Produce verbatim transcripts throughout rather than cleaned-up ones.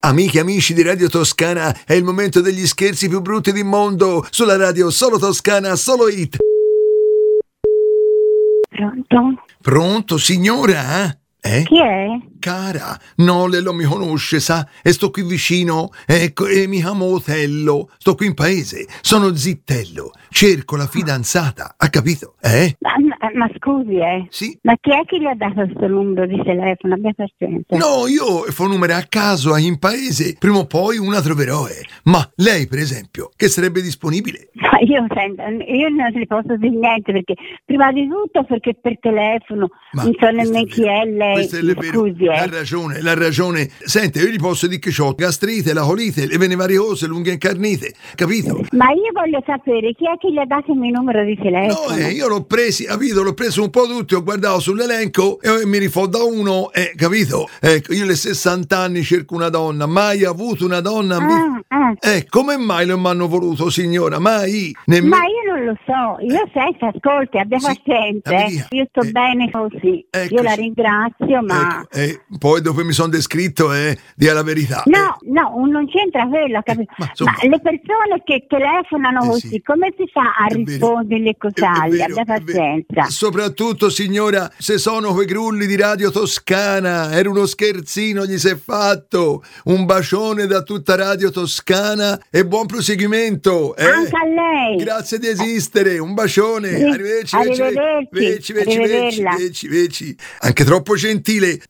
Amiche e amici di Radio Toscana, è il momento degli scherzi più brutti del mondo. Sulla radio solo Toscana, solo hit. Pronto? Pronto, signora? Eh? Chi è? Cara, no, lei non mi conosce, sa? E sto qui vicino, ecco, e mi chiamo Otello. Sto qui in paese, sono Zittello. Cerco la fidanzata, ha capito? Eh? Ma, ma, ma scusi, eh? Sì? Ma chi è che gli ha dato questo numero di telefono? Abbia pazienza. No, io fo numero a caso in paese, prima o poi una troverò, eh. Ma lei, per esempio, che sarebbe disponibile? Ma io, senta, io non le posso dire niente perché, prima di tutto, perché per telefono Ma non so questo è nemmeno chi è lei. Questo è Mi vero, scusi, eh? ha ragione, l'ha ragione. Sente, io gli posso dire che ho gastrite, la colite, le vene variose, lunghe incarnite, capito? Ma io voglio sapere chi è che gli ha dato il mio numero di No, telefono. eh, io l'ho presi, capito? L'ho preso un po' tutti, ho guardato sull'elenco e mi rifoda uno, eh, capito? Ecco, io alle sessanta anni cerco una donna, mai avuto una donna. Ah, ah. Eh, come mai non mi hanno voluto, signora? Mai? Nemmeno. Ma io non lo so, io senta, ascolti, abbia Sì, pazienza, la eh. via. Io sto Eh, bene così, ecco, io la sì. ringrazio, ma... Ecco, eh, poi dopo mi sono descritto, eh, dia la verità. No, no, non c'entra quello, capito? ma Ma, insomma- le persone che telefonano Eh, così, sì. come si fa a È vero. risponderle È- è così? vero, Abbia è vero. pazienza. Soprattutto, signora, se sono quei grulli di Radio Toscana, era uno scherzino, gli si è fatto. Un bacione da tutta Radio Toscana e buon proseguimento. eh. Anche a lei. Grazie di esistere, un bacione. Sì, Arrivederci, arrivederci, veci, veci, veci, arrivederla. veci, veci. Anche troppo gentile.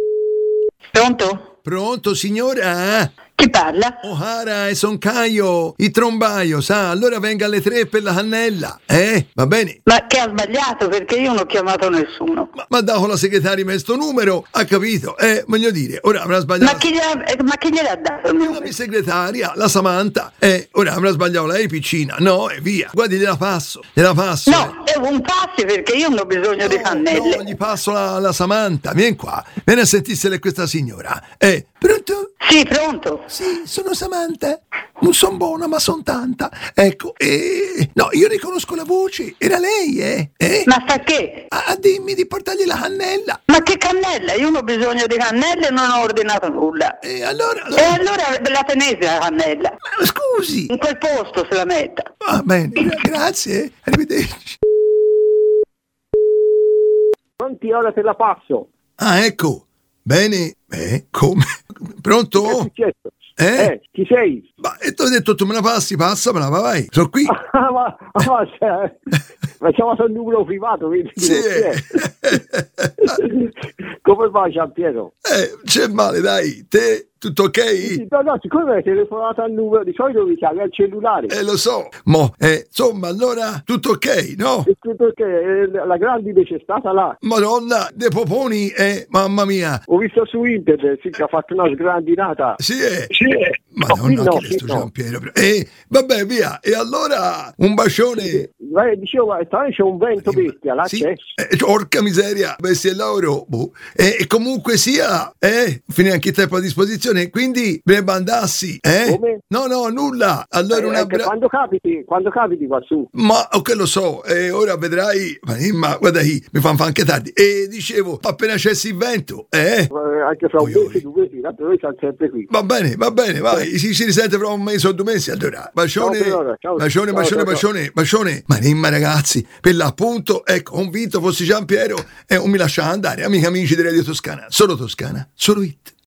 Pronto? Pronto, signora? Chi parla? O'Hara e son Caio, il trombaio, sa? Allora venga alle tre per la cannella, eh? Va bene? Ma che ha sbagliato perché io non ho chiamato nessuno. Ma, ma dato la segretaria mi sto numero, ha capito? Eh, voglio dire, ora avrà sbagliato. Ma chi, gliela, eh, ma chi gliel'ha dato il La numero? mia segretaria, la Samantha. Eh, ora avrà sbagliato lei, piccina. No, e via. Guardi, gliela passo, gliela passo. No, è un passi perché io non ho bisogno di No, cannelle. no, gli passo la, la Samantha. Vieni qua, vieni a sentirsi questa signora. Eh, pronto? Sì, pronto. Sì, sono Samantha. Non son buona, ma son tanta. Ecco, e... No, io riconosco la voce. Era lei, eh? Eh? Ma sta che? Ah, dimmi di portargli la cannella. Ma che cannella? Io non ho bisogno di cannelle e non ho ordinato nulla. E allora... E allora la tenete la cannella? Ma scusi. In quel posto se la metta. Va bene, gra- grazie. Arrivederci. Pronti, ora te la passo. Ah, ecco. Bene. Eh, come? Che è Pronto? successo? Eh? Eh, chi sei? Ma e ti ho detto tu me la passi, passamela, vai, vai. Sono qui. Ah, ma, ah, ma, cioè, ma chiamato il numero privato, vedi? Sì. Chi è? Come va Giampiero? Eh, c'è male, dai. Te, tutto ok? No, no, siccome mi hai telefonato al numero, di solito mi chiami al cellulare. Eh, lo so. Mo, eh, insomma, allora, tutto ok, no? E tutto che eh, la grande c'è stata là. Madonna, dei poponi, eh, mamma mia. Ho visto su internet, sì, che ha fatto una sgrandinata. Sì, eh. Sì, eh. Madonna, No, che qui resto no, no. Giampiero. Eh, vabbè, via. E allora, un bacione. Eh, dicevo, ma stai- c'è un vento bestia, là Sì, c'è. eh, porca miseria, bestia e loro. Boh. E, e comunque sia, eh, finì anche il tempo a disposizione, quindi me ne mandassi, eh? Come? No, no, nulla. Allora Eh, un che abbraccio. quando capiti, quando capiti qua su. Ma oh, che lo so, e ora vedrai. Ma, ma guarda qui, mi fanno fa anche tardi. E dicevo, appena cessi il vento, eh? Eh, anche fra un Oi, oi. mese, due mesi, tanto noi siamo sempre qui. Va bene, va bene, vai. Si, si risente fra un mese o due mesi. Allora, bacione, Ciao, Fiora, ciao. bacione, Ciao, bacione, ciao, ciao. bacione, bacione. Ma nimma, ragazzi, per l'appunto, ecco, convinto fossi Giampiero e non mi lasciava andare. Amici, amici di Radio Toscana, solo Toscana, solo hit.